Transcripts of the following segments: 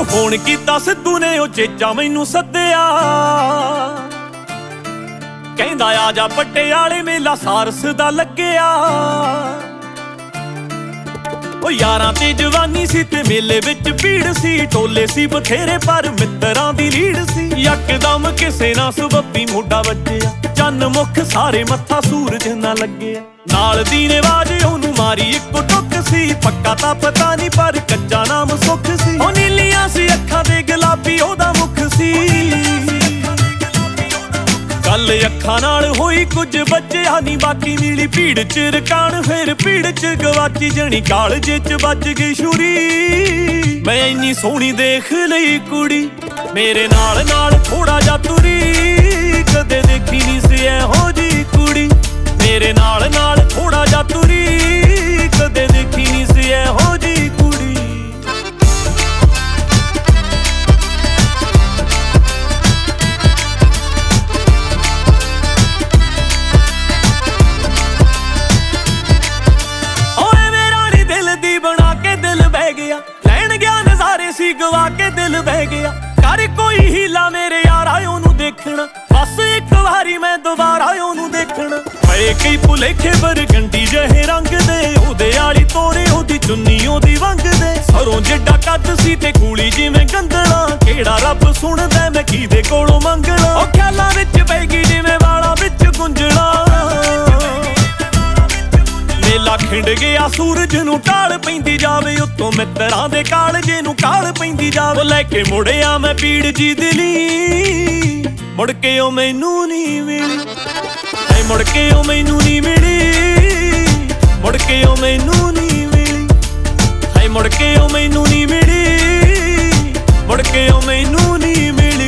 ਜਦੋਂ ਫੋਨ ਕੀਤਾ ਸਿੱਧੂ ਨੇ ਉਹ ਚੇਚਾ ਮੈਨੂੰ ਸੱਦਿਆ, ਕਹਿੰਦਾ ਆ ਜਾ ਪਟਿਆਲੇ ਮੇਲਾ ਸਾਰਸ ਦਾ ਲੱਗਿਆ। ਉਹ ਯਾਰਾਂ ਤੇ ਜਵਾਨੀ ਸੀ ਤੇ ਮੇਲੇ ਵਿੱਚ ਭੀੜ ਸੀ, ਟੋਲੇ ਸੀ ਬਥੇਰੇ ਪਰ ਮਿੱਤਰਾਂ ਦੀ ਲੀਡ ਸੀ। ਯਕਦਮ ਕਿਸੇ ਨਾ ਸਬੱਬੀ ਮੋਢਾ ਵੱਜਿਆ, ਚੰਨ ਮੁੱਖ ਸਾਰੇ ਮੱਥਾ ਸੂਰਜ ਨਾ ਲੱਗਿਆ। ਨਾਲ ਦੀ ਨੇ ਆਵਾਜ਼ ਉਹਨੂੰ ਮਾਰੀ ਇੱਕੋ ਟੁੱਕ ਸੀ, ਪੱਕਾ ਤਾਂ ਪਤਾ ਨਹੀਂ ਪਰ ਕੱਚਾ ਨਾਮ ਸੁੱਖ ਸੀ। ਉਹ ਨੀਲੀਆਂ ਸੀ ਅੱਖਾਂ ਦੇ ਗੁਲਾਬੀ ਉਹਦਾ ਮੁੱਖ ਸੀ, ਗੱਲ ਅੱਖਾਂ ਨਾਲ ਹੋਈ ਕੁਝ ਬਚਿਆ ਨੀ ਬਾਕੀ। ਨੀਲੀ ਭੀੜ ਚ ਰਕਾਨ ਫਿਰ ਭੀੜ ਚ ਗਵਾਚੀ, ਜਣੀ ਕਾਲਜੇ ਚ ਵੱਜ ਗਈ ਛੁਰੀ। ਮੈਂ ਇੰਨੀ ਸੋਹਣੀ ਦੇਖ ਲਈ ਕੁੜੀ ਮੇਰੇ ਨਾਲ ਨਾਲ ਥੋੜਾ ਜਾ ਤੁਰੀ, ਕਦੇ ਦੇਖੀ ਨੀ ਸੀ ਇਹੋ ਜੀ ਕੁੜੀ ਮੇਰੇ ਨਾਲ ਨਾਲ ਥੋੜਾ ਜਾ ਤੁਰੀ, ਕਦੇ ਦੇਖੀ ਨੀ ਸੀ ਇਹੋ ਜੀ ਕੁੜੀ। ਲੈਣ ਗਿਆ ਨਜ਼ਾਰੇ ਸੀ ਗਵਾ ਕੇ ਦਿਲ ਬਹਿ ਗਿਆ, ਕਰ ਕੋਈ ਹੀਲਾ ਮੇਰੇ ਯਾਰਾ ਉਹਨੂੰ ਦੇਖਣਾ, ਬਸ ਇੱਕ ਵਾਰੀ ਮੈਂ ਦੁਬਾਰਾ ਉਹਨੂੰ ਦੇਖਣਾ। ਪਏ ਕਈ ਭੁਲੇਖੇ ਬਰਗੰਡੀ ਜਿਹੇ ਰੰਗ ਦੇ, ਉਹਦੇ ਆਲੀ ਤੋਰੇ ਉਹਦੀ ਚੁੰਨੀ ਉਹਦੀ ਵੰਗ ਦੇ। ਸਰੋਂ ਜਿੱਡਾ ਕੱਦ ਸੀ ਤੇ ਕੂਲੀ ਜਿਵੇਂ ਗੰਦਲਾ, ਕਿਹੜਾ ਰੱਬ ਸੁਣਦਾ ਮੈਂ ਕਿਹਦੇ ਕੋਲੋਂ ਮੰਗਣਾ। ਉਹ ਖਿਆਲਾਂ ਵਿੱਚ ਪੈ ਗਈ ਜਿਵੇਂ ਵਾਲਾਂ ਵਿੱਚ ਗੁੰਝਲਾਂ, ਮੇਲਾ ਖਿੰਡ ਗਿਆ ਸੂਰਜ ਨੂੰ ਢਾਲ ਪੈਂਦੀ ਜਾਵੇ, ਉੱਤੋਂ ਮਿੱਤਰਾਂ ਦੇ ਕਾਲਜੇ ਨੂੰ ਕਾਲ ਪੈਂਦੀ ਜਾਵੇ। ਲੈ ਕੇ ਮੁੜਿਆ ਮੈਂ ਪੀੜ ਜੀ ਦਿਲੀ, ਮੁੜ ਕੇ ਉਹ ਮੈਨੂੰ ਨਹੀਂ ਮਿਲੀ, ਮੁੜ ਕੇ ਉਹ ਮੈਨੂੰ ਨਹੀਂ ਮਿਲੀ, ਮੁੜ ਕੇ ਉਹ ਮੈਨੂੰ ਨਹੀਂ ਮਿਲੀ, ਮੁੜ ਕੇ ਉਹ ਮੈਨੂੰ ਨਹੀਂ ਮਿਲੀ, ਮੁੜ ਕੇ ਉਹ ਮੈਨੂੰ ਨਹੀਂ ਮਿਲੀ।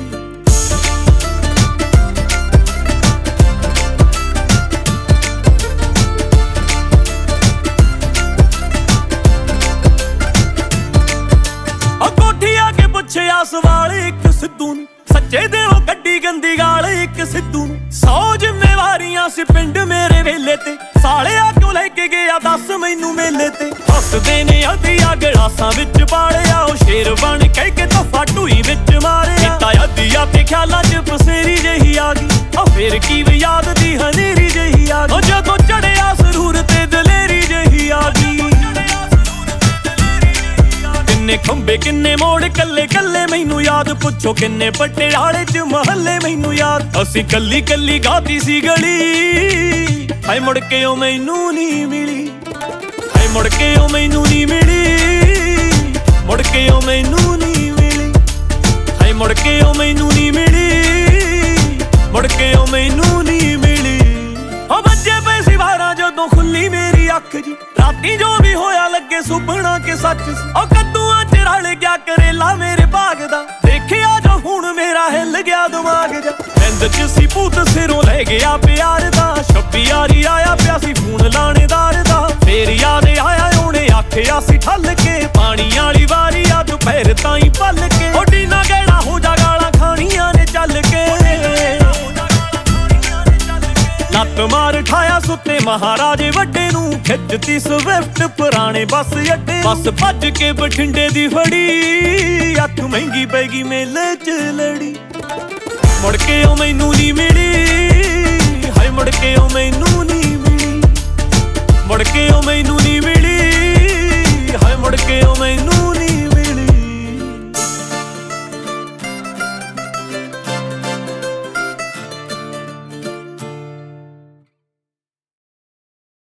ਪੁੱਛਿਆ ਸਵਾਲ ਇੱਕ ਸਿੱਧੂ ਨੂੰ, ਸੱਚੇ ਦਿਲੋਂ ਕੱਢੀ ਗੰਦੀ ਗਾਲ ਇੱਕ ਸਿੱਧੂ ਨੂੰ। 100 ਜ਼ਿੰਮੇਵਾਰੀਆਂ ਸੀ ਪਿੰਡ ਮੇਰੇ ਵੇਲੇ ਤੇ, ਸਾਲਿਆ ਕਿਉਂ ਲੈ ਕੇ ਗਿਆ ਦੱਸ ਮੈਨੂੰ ਮੇਲੇ ਤੇ। ਹੱਸਦੇ ਨੇ ਅੱਧੀਆਂ ਗਲਾਸਾਂ ਵਿੱਚ ਬਾਲਿਆ, ਉਹ ਸ਼ੇਰ ਬਣ ਕਹਿ ਕੇ ਤੋਹਫਾ ਢੂਈ ਵਿੱਚ ਮਾਰਿਆ। ਕੀਤਾ ਅੱਧੀਆਂ ਤੇ ਖਿਆਲਾਂ ਚ ਪਸੇਰੀ ਜਿਹੀ ਆ ਗਈ, ਉਹ ਫੇਰ ਕੀ ਯਾਦ ਦੀ ਹਨੇਰੀ ਜਿਹੀ ਆ ਗਈ। ਉਹ ਜਦੋਂ ਚੜਿਆ ਸਰੂਰ ਤੇ ਦਲੇਰੀ ਜਿਹੀ ਆ ਗਈ, ਕਿੰਨੇ ਖੰਬੇ ਕਿੰਨੇ ਮੋੜ ਕੱਲੇ ਕੱਲੇ ਮੈਨੂੰ ਯਾਦ, ਪੁੱਛੋ ਕਿੰਨੇ ਪਟਿਆਲੇ ਚ ਮਹੱਲੇ ਮੈਨੂੰ ਯਾਦ। ਅਸੀਂ ਕੱਲੀ ਕੱਲੀ ਗਾਤੀ ਸੀ ਗਲੀ, ਹਾਏ ਮੁੜ ਕੇ ਉਹ ਮੈਨੂੰ ਨਹੀਂ ਮਿਲੀ, ਹਾਏ ਮੁੜ ਕੇ ਉਹ ਮੈਨੂੰ ਨਹੀਂ ਮਿਲੀ, ਮੁੜ ਕੇ ਉਹ ਮੈਨੂੰ ਨਹੀਂ ਮਿਲੀ, ਹਾਏ ਮੁੜ ਕੇ ਉਹ ਮੈਨੂੰ ਨਹੀਂ ਮਿਲੀ, ਮੁੜ ਕੇ ਉਹ ਮੈਨੂੰ ਨਹੀਂ ਮਿਲੀ। ਉਹ ਬੱਜੇ ਪਏ ਸੀ 12 ਜਦੋਂ ਖੁੱਲੀ ਮੇਰੀ ਅੱਖ ਜੀ, ਰਾਤੀ ਜੋ ਵੀ ਹੋਇਆ ਲੱਗੇ ਸੁਪਨਾ ਕਿ ਸੱਚ ਸੀ। ਉਹ ਕੱਦੂਆਂ ਚ ਰਲ ਗਿਆ ਕਰੇਲਾ ਮੇਰੇ ਬਾਗ ਦਾ, ਦੇਖਿਆ ਜੋ ਹੁਣ ਮੇਰਾ ਹਿੱਲ ਗਿਆ ਦਿਮਾਗ ਜਾ। ਨਿੰਦ ਚ ਸੀ ਭੂਤ ਸਿਰੋਂ ਲੈ ਗਿਆ ਪਿਆਰ ਦਾ, 26 ਯਾਰੀ ਆਇਆ ਪਿਆ ਸੀ ਫੋਨ ਲਾਣੇਦਾਰ ਦਾ। ਫੇਰ ਯਾਦ ਆਇਆ ਉਹਨੇ ਆਖਿਆ ਸੀ ਠੱਲ ਕੇ, ਪਾਣੀ ਵਾਲੀ ਵਾਰੀ ਆ ਦੁਪਹਿਰ ਤਾਈਂ ਪੱਲ ਕੇ। ਓਡੀ ਨਾ ਗਹਿਣਾ ਹੋ ਜਾ ਗਾਲਾਂ ਖਾਣੀਆਂ ਨੇ ਚੱਲ ਕੇ, ਲੱਤ ਮਾਰ ਠਾਇਆ ਸੁੱਤੇ ਮਹਾਰਾਜੇ ਵੱਡੇ ਨੂੰ, ਖਿੱਚਤੀ ਸਵਿਫਟ ਪੁਰਾਣੇ ਬੱਸ ਅੱਡੇ। ਬੱਸ ਭੱਜ ਕੇ ਬਠਿੰਡੇ ਦੀ ਫੜੀ, ਅੱਖ ਮਹਿੰਗੀ ਪੈ ਗਈ ਮੇਲੇ ਚ ਲੜੀ, ਮੁੜ ਕੇ ਉਹ ਮੈਨੂੰ ਨਹੀਂ ਮਿਲੀ,